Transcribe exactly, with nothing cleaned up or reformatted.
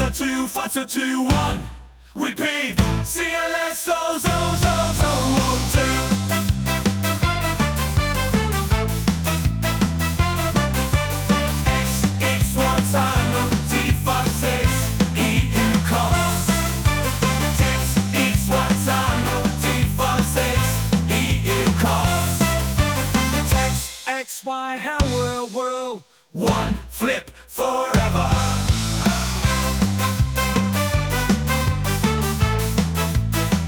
a two, five, a two, one. Repeat. C L S O, zo, zo, zo, one, two. X, X, Y, tango, T, five, six, E, U, cos. X, X, Y, tango, T, five, six, E, U, cos. X, X, Y, how world, world. One, flip, forever.